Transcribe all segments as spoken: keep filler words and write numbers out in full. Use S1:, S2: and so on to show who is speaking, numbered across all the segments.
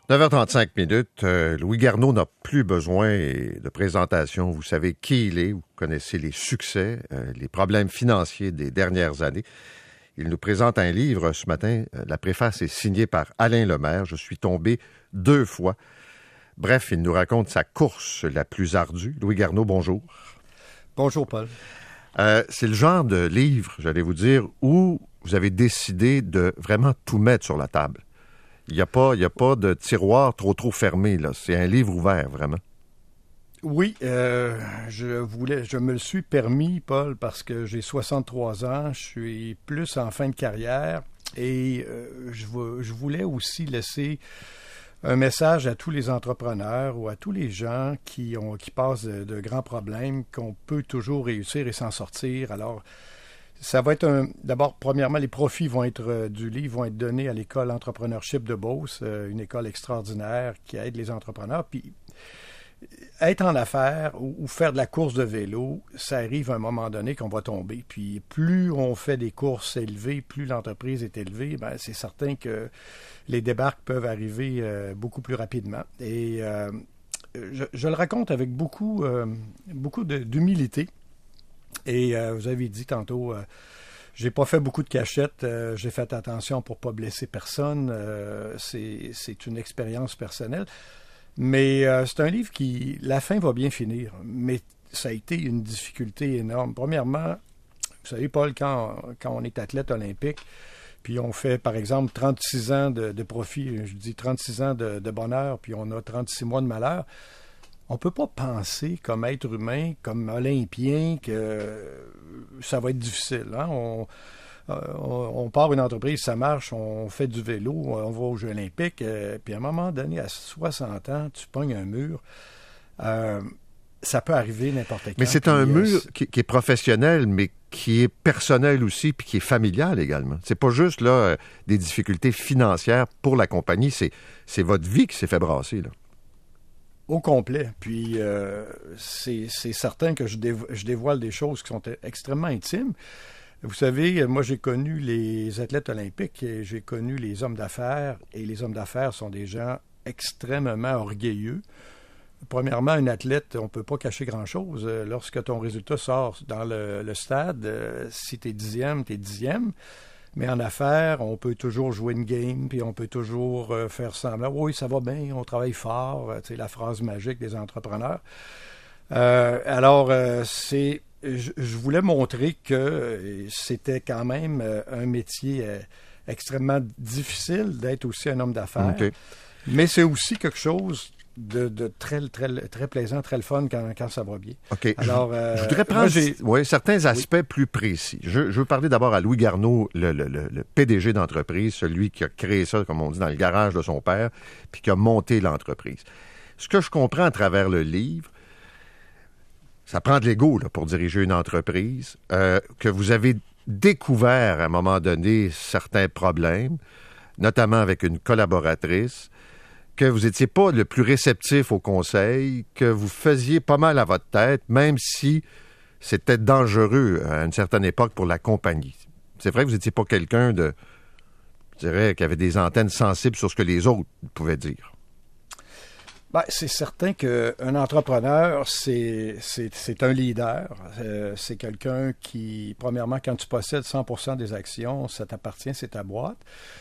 S1: neuf heures trente-cinq minutes. Euh, Louis Garneau n'a plus besoin de présentation. Vous savez qui il est. Vous connaissez les succès, euh, les problèmes financiers des dernières années. Il nous présente un livre ce matin. La préface est signée par Alain Lemaire. Je suis tombé deux fois. Bref, il nous raconte sa course la plus ardue. Louis Garneau, bonjour.
S2: Bonjour, Paul.
S1: Euh, c'est le genre de livre, j'allais vous dire, où vous avez décidé de vraiment tout mettre sur la table. Il n'y a pas, il y a pas de tiroir trop, trop fermé, là. C'est un livre ouvert, vraiment.
S2: Oui, euh, je voulais, je me le suis permis, Paul, parce que j'ai soixante-trois ans, je suis plus en fin de carrière et euh, je, je voulais aussi laisser un message à tous les entrepreneurs ou à tous les gens qui, ont, qui passent de, de grands problèmes, qu'on peut toujours réussir et s'en sortir. Alors, ça va être un... D'abord, premièrement, les profits vont être euh, du livre vont être donnés à l'école Entrepreneurship de Beauce, euh, une école extraordinaire qui aide les entrepreneurs. Puis, être en affaires ou, ou faire de la course de vélo, ça arrive à un moment donné qu'on va tomber. Puis, plus on fait des courses élevées, plus l'entreprise est élevée, ben, c'est certain que les débarques peuvent arriver euh, beaucoup plus rapidement. Et euh, je, je le raconte avec beaucoup, euh, beaucoup de, d'humilité. Et euh, vous avez dit tantôt, euh, j'ai pas fait beaucoup de cachettes, euh, j'ai fait attention pour pas blesser personne. Euh, c'est, c'est une expérience personnelle. Mais euh, c'est un livre qui, la fin va bien finir, mais ça a été une difficulté énorme. Premièrement, vous savez, Paul, quand, quand on est athlète olympique, puis on fait, par exemple, trente-six ans de, de profit, je dis trente-six ans de, de bonheur, puis on a trente-six mois de malheur, on ne peut pas penser comme être humain, comme olympien, que ça va être difficile. Hein? On, on, on part une entreprise, ça marche, on fait du vélo, on va aux Jeux olympiques, euh, puis à un moment donné, à soixante ans, tu pognes un mur. Euh, ça peut arriver n'importe quand.
S1: Mais c'est un
S2: puis,
S1: mur
S2: euh,
S1: qui, qui est professionnel, mais qui est personnel aussi, puis qui est familial également. C'est pas juste là euh, des difficultés financières pour la compagnie, c'est, c'est votre vie qui s'est fait brasser, là.
S2: Au complet. Puis, euh, c'est, c'est certain que je, dévo- je dévoile des choses qui sont extrêmement intimes. Vous savez, moi, j'ai connu les athlètes olympiques et j'ai connu les hommes d'affaires. Et les hommes d'affaires sont des gens extrêmement orgueilleux. Premièrement, un athlète, on ne peut pas cacher grand-chose. Lorsque ton résultat sort dans le, le stade, si tu es dixième, tu es dixième. Mais en affaires, on peut toujours jouer une game, puis on peut toujours euh, faire semblant. Oui, ça va bien, on travaille fort. Euh, tu sais, la phrase magique des entrepreneurs. Euh, alors, euh, c'est, je, je voulais montrer que euh, c'était quand même euh, un métier euh, extrêmement difficile d'être aussi un homme d'affaires.
S1: Okay.
S2: Mais c'est aussi quelque chose de, de très, très, très plaisant, très le fun quand, quand ça va bien.
S1: OK.
S2: Alors,
S1: je,
S2: euh,
S1: je voudrais prendre ouais, certains aspects oui. plus précis. Je, je veux parler d'abord à Louis Garneau, le, le, le, le P D G d'entreprise, celui qui a créé ça, comme on dit, dans le garage de son père, puis qui a monté l'entreprise. Ce que je comprends à travers le livre, ça prend de l'ego là, pour diriger une entreprise, euh, que vous avez découvert à un moment donné certains problèmes, notamment avec une collaboratrice, que vous n'étiez pas le plus réceptif au conseil, que vous faisiez pas mal à votre tête, même si c'était dangereux à une certaine époque pour la compagnie. C'est vrai que vous n'étiez pas quelqu'un de, je dirais, qui avait des antennes sensibles sur ce que les autres pouvaient dire.
S2: Ben, c'est certain qu'un entrepreneur, c'est, c'est, c'est un leader. Euh, c'est quelqu'un qui, premièrement, quand tu possèdes cent pour cent des actions, ça t'appartient, c'est ta boîte.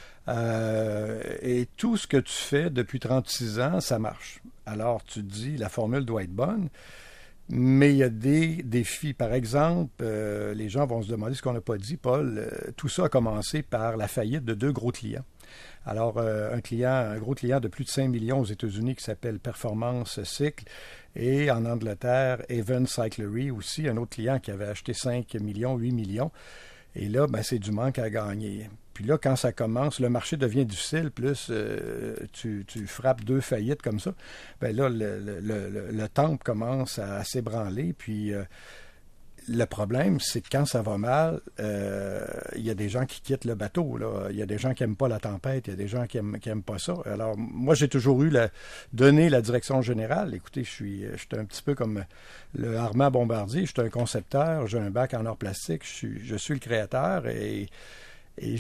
S2: Euh, et tout ce que tu fais depuis trente-six ans, ça marche. Alors, tu te dis, la formule doit être bonne, mais il y a des défis. Par exemple, euh, les gens vont se demander ce qu'on n'a pas dit, Paul. Euh, tout ça a commencé par la faillite de deux gros clients. Alors, euh, un client, un gros client de plus de cinq millions aux États-Unis qui s'appelle Performance Cycle, et en Angleterre, Avon Cyclery aussi, un autre client qui avait acheté cinq millions, huit millions. Et là, ben, c'est du manque à gagner. Puis là, quand ça commence, le marché devient difficile, plus euh, tu, tu frappes deux faillites comme ça, ben là, le, le, le, le temple commence à, à s'ébranler. Puis euh, le problème, c'est que quand ça va mal, euh, il y a des gens qui quittent le bateau, là. Il y a des gens qui n'aiment pas la tempête, il y a des gens qui n'aiment qui aiment pas ça. Alors, moi, j'ai toujours eu la, donné la direction générale. Écoutez, je suis, je suis un petit peu comme le Armand Bombardier, je suis un concepteur, j'ai un bac en arts plastiques, je suis, je suis le créateur et, et j'ai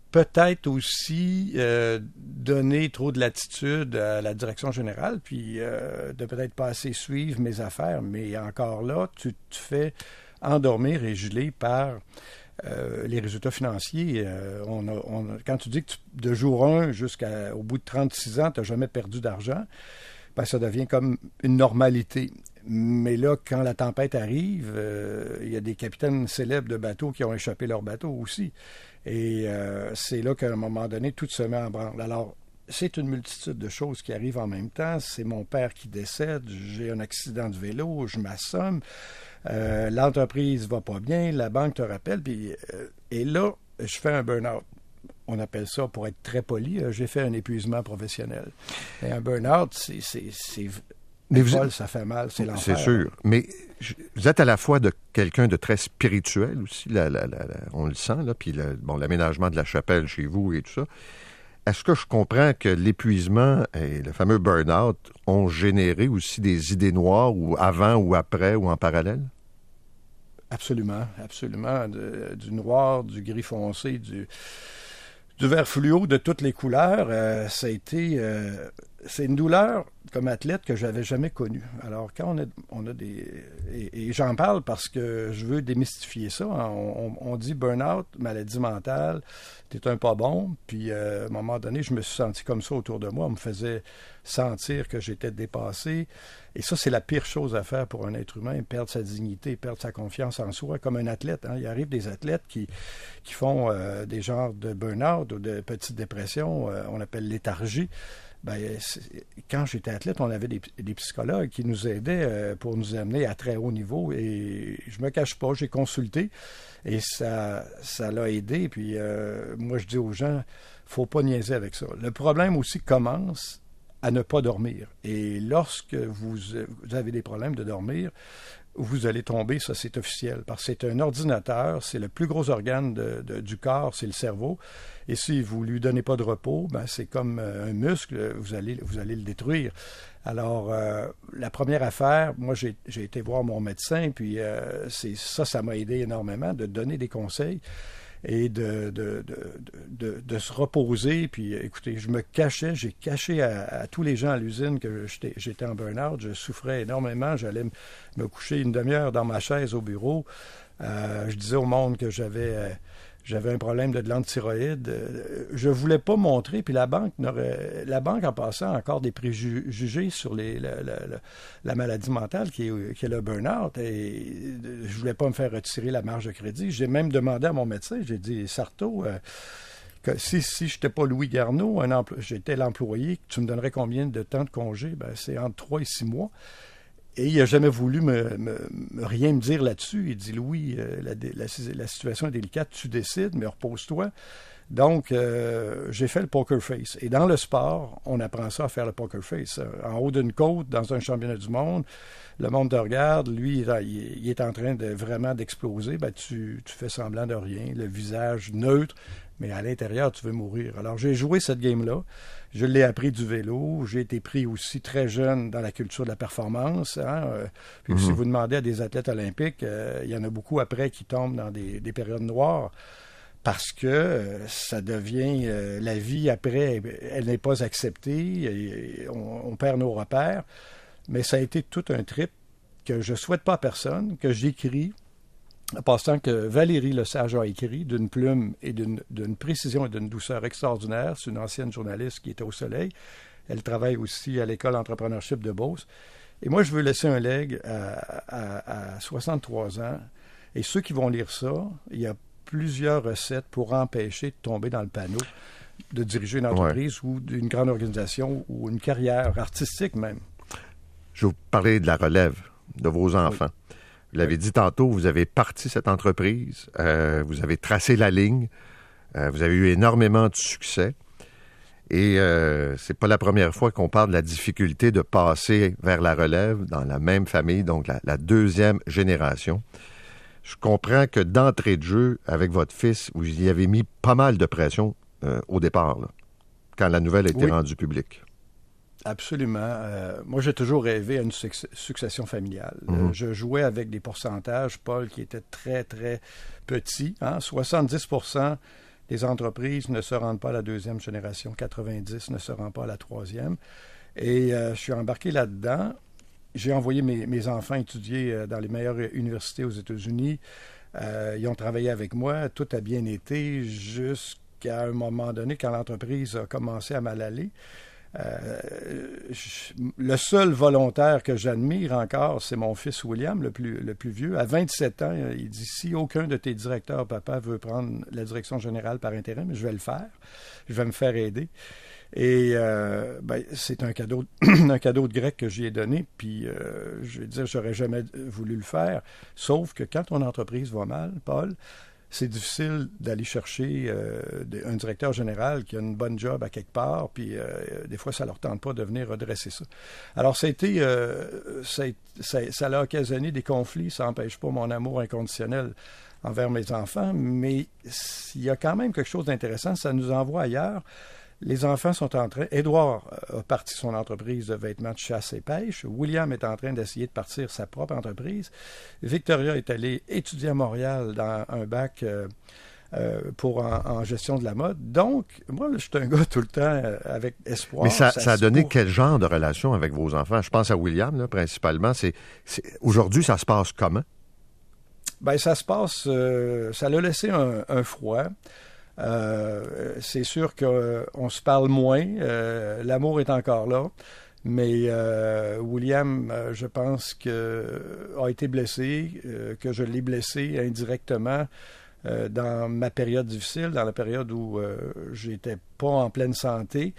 S2: peut-être aussi euh, donner trop de latitude à la direction générale, puis euh, de peut-être pas assez suivre mes affaires. Mais encore là, tu te fais endormir et geler par euh, les résultats financiers. Euh, on a, on a, quand tu dis que tu, de jour un jusqu'au bout de trente-six ans, tu n'as jamais perdu d'argent, ben, ça devient comme une normalité. Mais là, quand la tempête arrive, euh, il y a des capitaines célèbres de bateaux qui ont échappé leur bateau aussi. Et euh, c'est là qu'à un moment donné, tout se met en branle. Alors, c'est une multitude de choses qui arrivent en même temps. C'est mon père qui décède, j'ai un accident de vélo, je m'assomme, euh, l'entreprise va pas bien, la banque te rappelle, puis, euh, et là, je fais un burn-out. On appelle ça, pour être très poli, euh, j'ai fait un épuisement professionnel. Et un burn-out, c'est... c'est, c'est Mais vous êtes... ça fait mal, c'est l'enfer.
S1: C'est sûr. Mais vous êtes à la fois de quelqu'un de très spirituel aussi, la, la, la, la, on le sent, là, puis le, bon, l'aménagement de la chapelle chez vous et tout ça. Est-ce que je comprends que l'épuisement et le fameux burn-out ont généré aussi des idées noires, ou avant ou après ou en parallèle?
S2: Absolument, absolument. De, du noir, du gris foncé, du... du vert fluo de toutes les couleurs, euh, ça a été... Euh, c'est une douleur comme athlète que j'avais jamais connue. Alors, quand on a, on a des... Et, et j'en parle parce que je veux démystifier ça. Hein. On, on, on dit burn-out, maladie mentale, t'es un pas bon. Puis, euh, à un moment donné, je me suis senti comme ça autour de moi. On me faisait sentir que j'étais dépassé. Et ça, c'est la pire chose à faire pour un être humain, perdre sa dignité, perdre sa confiance en soi, comme un athlète. Hein. Il arrive des athlètes qui, qui font euh, des genres de burn-out ou de petites dépressions, euh, on appelle léthargie. Ben, quand j'étais athlète, on avait des, des psychologues qui nous aidaient euh, pour nous amener à très haut niveau. Et je me cache pas, j'ai consulté et ça, ça l'a aidé. Puis euh, moi, je dis aux gens, faut pas niaiser avec ça. Le problème aussi commence à ne pas dormir. Et lorsque vous, vous avez des problèmes de dormir, vous allez tomber, ça c'est officiel, parce que c'est un ordinateur, c'est le plus gros organe de, de, du corps, c'est le cerveau. Et si vous lui donnez pas de repos, ben c'est comme un muscle, vous allez, vous allez le détruire. Alors, euh, la première affaire, moi j'ai, j'ai été voir mon médecin, puis euh, c'est ça, ça m'a aidé énormément de donner des conseils et de, de, de, de, de se reposer. Puis écoutez, je me cachais, j'ai caché à, à tous les gens à l'usine que j'étais, j'étais en burn-out, je souffrais énormément, j'allais me, me coucher une demi-heure dans ma chaise au bureau. Euh, je disais au monde que j'avais... Euh, J'avais un problème de glande thyroïde. Je voulais pas montrer, puis la banque n'aurait, la banque en passant a encore des préjugés sur les, la, la, la, la maladie mentale qui est, qui est le burn-out. Et je voulais pas me faire retirer la marge de crédit. J'ai même demandé à mon médecin, j'ai dit, Sarto, euh, que si, si je n'étais pas Louis Garneau, un empl- j'étais l'employé, tu me donnerais combien de temps de congé? Ben, c'est entre trois et six mois. Et il n'a jamais voulu me, me, me rien me dire là-dessus. Il dit, Louis, euh, la, la, la situation est délicate, tu décides, mais repose-toi. Donc, euh, j'ai fait le poker face. Et dans le sport, on apprend ça à faire le poker face. En haut d'une côte, dans un championnat du monde, le monde te regarde, lui, il, il est en train de vraiment d'exploser. Ben, tu, tu fais semblant de rien, le visage neutre, mais à l'intérieur, tu veux mourir. Alors, j'ai joué cette game-là. Je l'ai appris du vélo. J'ai été pris aussi très jeune dans la culture de la performance. Hein? Puis mm-hmm. Si vous demandez à des athlètes olympiques, euh, il y en a beaucoup après qui tombent dans des, des périodes noires parce que euh, ça devient... Euh, la vie après, elle n'est pas acceptée. Et, et on, on perd nos repères. Mais ça a été tout un trip que je souhaite pas à personne, que j'écris. En passant que Valérie Lesage a écrit d'une plume et d'une, d'une précision et d'une douceur extraordinaire. C'est une ancienne journaliste qui était au Soleil. Elle travaille aussi à l'école d'entrepreneurship de Beauce. Et moi, je veux laisser un legs à, à, à soixante-trois ans. Et ceux qui vont lire ça, il y a plusieurs recettes pour empêcher de tomber dans le panneau de diriger une entreprise ouais. ou d'une grande organisation ou une carrière artistique même.
S1: Je vais vous parler de la relève de vos enfants. Oui. Vous l'avez dit tantôt, vous avez parti cette entreprise, euh, vous avez tracé la ligne, euh, vous avez eu énormément de succès. Et euh, c'est pas la première fois qu'on parle de la difficulté de passer vers la relève dans la même famille, donc la, la deuxième génération. Je comprends que d'entrée de jeu, avec votre fils, vous y avez mis pas mal de pression euh, au départ, là, quand la nouvelle a été oui. rendue publique.
S2: Absolument. Euh, moi, j'ai toujours rêvé à une suc- succession familiale. Mm-hmm. Euh, je jouais avec des pourcentages, Paul, qui étaient très, très petits. Hein? soixante-dix pour cent Les entreprises ne se rendent pas à la deuxième génération, quatre-vingt-dix ne se rendent pas à la troisième. Et euh, je suis embarqué là-dedans. J'ai envoyé mes, mes enfants étudier dans les meilleures universités aux États-Unis. Euh, ils ont travaillé avec moi. Tout a bien été jusqu'à un moment donné, quand l'entreprise a commencé à mal aller. Euh, je, le seul volontaire que j'admire encore, c'est mon fils William, le plus, le plus vieux. À vingt-sept ans, il dit, si aucun de tes directeurs, papa, veut prendre la direction générale par intérim, je vais le faire. Je vais me faire aider. Et euh, ben, c'est un cadeau, un cadeau de grec que j'y ai donné, puis euh, je vais dire, j'aurais jamais voulu le faire, sauf que quand ton entreprise va mal, Paul, c'est difficile d'aller chercher euh, un directeur général qui a une bonne job à quelque part, puis euh, des fois, ça ne leur tente pas de venir redresser ça. Alors, ça a été, euh, ça, a, ça, ça a occasionné des conflits, ça n'empêche pas mon amour inconditionnel envers mes enfants, mais il y a quand même quelque chose d'intéressant, ça nous envoie ailleurs. Les enfants sont en train... Édouard a parti son entreprise de vêtements de chasse et pêche. William est en train d'essayer de partir sa propre entreprise. Victoria est allée étudier à Montréal dans un bac euh, euh, pour en, en gestion de la mode. Donc, moi, je suis un gars tout le temps euh, avec espoir.
S1: Mais ça, ça, ça a donné
S2: pour...
S1: quel genre de relation avec vos enfants? Je pense à William, là, principalement. C'est, c'est... Aujourd'hui, ça se passe comment?
S2: Bien, ça se passe... Euh, ça l'a laissé un, un froid. Euh, c'est sûr qu'on euh, se parle moins, euh, l'amour est encore là, mais euh, William, euh, je pense que a été blessé, euh, que je l'ai blessé indirectement euh, dans ma période difficile, dans la période où euh, j'étais pas en pleine santé.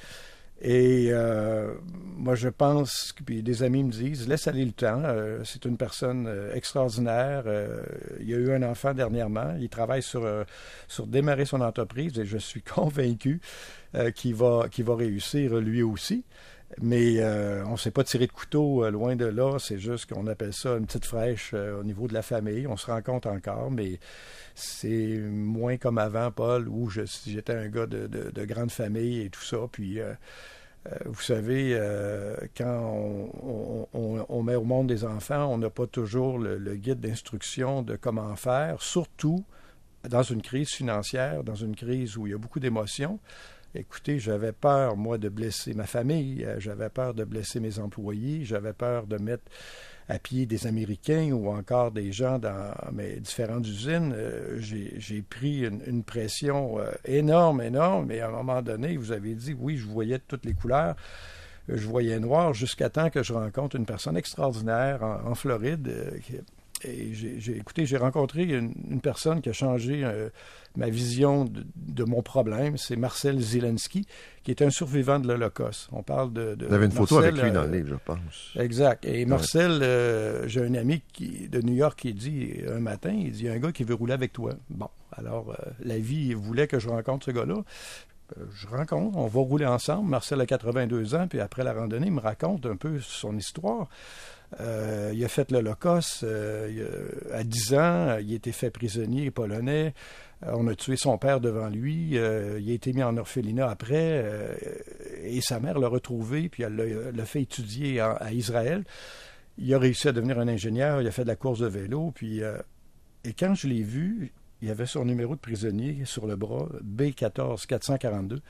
S2: Et euh, moi, je pense, puis des amis me disent, laisse aller le temps. Euh, c'est une personne euh, extraordinaire. Euh, il a eu un enfant dernièrement. Il travaille sur, euh, sur démarrer son entreprise et je suis convaincu euh, qu'il va, qu'il va réussir lui aussi. Mais euh, on ne s'est pas tiré de couteau euh, loin de là. C'est juste qu'on appelle ça une petite fraîche euh, au niveau de la famille. On se rencontre encore, mais c'est moins comme avant, Paul, où je, j'étais un gars de, de, de grande famille et tout ça. Puis, euh, euh, vous savez, euh, quand on, on, on met au monde des enfants, on n'a pas toujours le, le guide d'instruction de comment faire, surtout dans une crise financière, dans une crise où il y a beaucoup d'émotions. Écoutez, j'avais peur, moi, de blesser ma famille, j'avais peur de blesser mes employés, j'avais peur de mettre à pied des Américains ou encore des gens dans mes différentes usines. Euh, j'ai, j'ai pris une, une pression euh, énorme, énorme, mais à un moment donné, vous avez dit, oui, je voyais de toutes les couleurs, je voyais noir jusqu'à temps que je rencontre une personne extraordinaire en, en Floride. Euh, qui, et j'ai, j'ai, écoutez, j'ai rencontré une, une personne qui a changé euh, ma vision de, de mon problème. C'est Marcel Zelensky, qui est un survivant de l'Holocauste. On parle de... de
S1: Vous avez une
S2: Marcel,
S1: photo avec lui
S2: euh,
S1: dans le livre, je pense.
S2: Exact. Et Marcel, euh, j'ai un ami qui, de New York qui dit un matin, il dit, il y a un gars qui veut rouler avec toi. Bon, alors, euh, la vie voulait que je rencontre ce gars-là. Euh, je rencontre, on va rouler ensemble. Marcel a quatre-vingt-deux ans, puis après la randonnée, il me raconte un peu son histoire. Euh, il a fait l'Holocauste euh, il a, à dix ans, il a été fait prisonnier polonais, euh, on a tué son père devant lui, euh, il a été mis en orphelinat après, euh, et sa mère l'a retrouvé, puis elle l'a, l'a fait étudier à, à Israël. Il a réussi à devenir un ingénieur, il a fait de la course de vélo, puis euh, et quand je l'ai vu, il avait son numéro de prisonnier sur le bras, B quatorze quatre cent quarante-deux,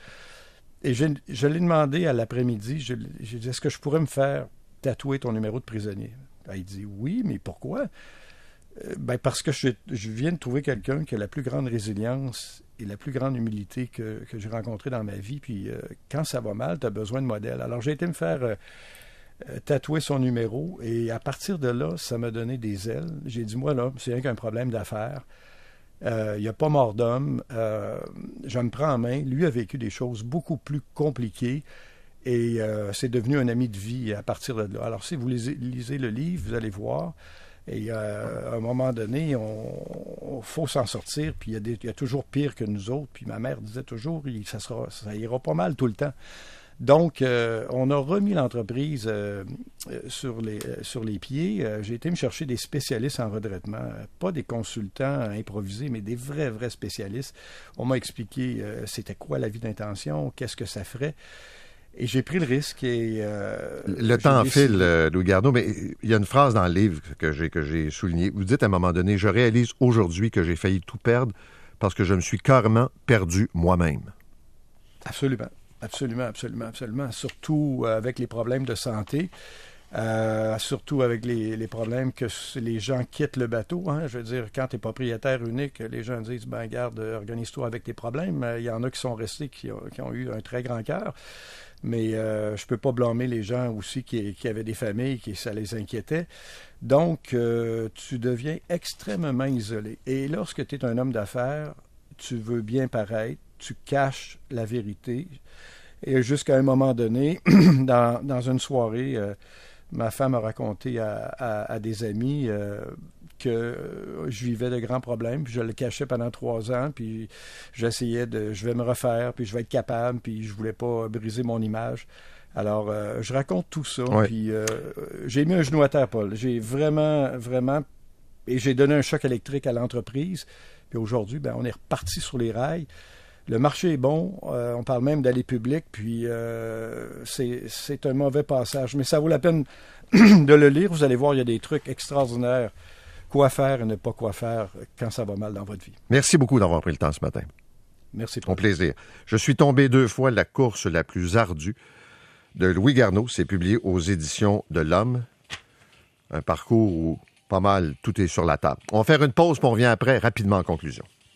S2: et je, je l'ai demandé à l'après-midi, je, j'ai dit, est-ce que je pourrais me faire tatouer ton numéro de prisonnier? Ben, il dit oui, mais pourquoi? Euh, ben, parce que je, je viens de trouver quelqu'un qui a la plus grande résilience et la plus grande humilité que, que j'ai rencontré dans ma vie. Puis euh, quand ça va mal, tu as besoin de modèles. Alors j'ai été me faire euh, euh, tatouer son numéro et à partir de là, ça m'a donné des ailes. J'ai dit, moi là, c'est rien qu'un problème d'affaires. Euh, il n'y a pas mort d'homme. Euh, je me prends en main. Lui a vécu des choses beaucoup plus compliquées. Et euh, c'est devenu un ami de vie à partir de là. Alors, si vous lisez, lisez le livre, vous allez voir. Et euh, à un moment donné, on, on faut s'en sortir. Puis il y, a des, il y a toujours pire que nous autres. Puis ma mère disait toujours, ça, sera, ça ira pas mal tout le temps. Donc, euh, on a remis l'entreprise euh, sur, les, sur les pieds. Euh, j'ai été me chercher des spécialistes en redressement, pas des consultants improvisés, mais des vrais, vrais spécialistes. On m'a expliqué euh, c'était quoi la vie d'intention, qu'est-ce que ça ferait. Et j'ai pris le risque et... Euh,
S1: le temps décidé... file, euh, Louis Garneau, mais il y a une phrase dans le livre que j'ai, que j'ai soulignée. Vous dites à un moment donné, je réalise aujourd'hui que j'ai failli tout perdre parce que je me suis carrément perdu moi-même.
S2: Absolument, absolument, absolument, absolument. Surtout avec les problèmes de santé. Euh, surtout avec les, les problèmes que les gens quittent le bateau. Hein. Je veux dire, quand tu es propriétaire unique, les gens disent, ben garde, organise-toi avec tes problèmes. Il y en a qui sont restés, qui ont, qui ont eu un très grand cœur. Mais euh, je peux pas blâmer les gens aussi qui, qui avaient des familles, qui ça les inquiétait. Donc, euh, tu deviens extrêmement isolé. Et lorsque tu es un homme d'affaires, tu veux bien paraître, tu caches la vérité. Et jusqu'à un moment donné, dans, dans une soirée, euh, ma femme a raconté à, à, à des amis euh, que je vivais de grands problèmes, puis je le cachais pendant trois ans, puis j'essayais de, je vais me refaire, puis je vais être capable, puis je voulais pas briser mon image. Alors, euh, je raconte tout ça,
S1: ouais.
S2: puis euh, j'ai mis un genou à terre, Paul. J'ai vraiment, vraiment, et j'ai donné un choc électrique à l'entreprise, puis aujourd'hui, ben, on est reparti sur les rails. Le marché est bon, euh, on parle même d'aller public, puis euh, c'est, c'est un mauvais passage. Mais ça vaut la peine de le lire. Vous allez voir, il y a des trucs extraordinaires. Quoi faire et ne pas quoi faire quand ça va mal dans votre vie.
S1: Merci beaucoup d'avoir pris le temps ce matin.
S2: Merci.
S1: Mon plaisir. Je suis tombé deux fois la course la plus ardue de Louis Garneau. C'est publié aux éditions de l'Homme. Un parcours où pas mal tout est sur la table. On va faire une pause, puis on revient après rapidement en conclusion.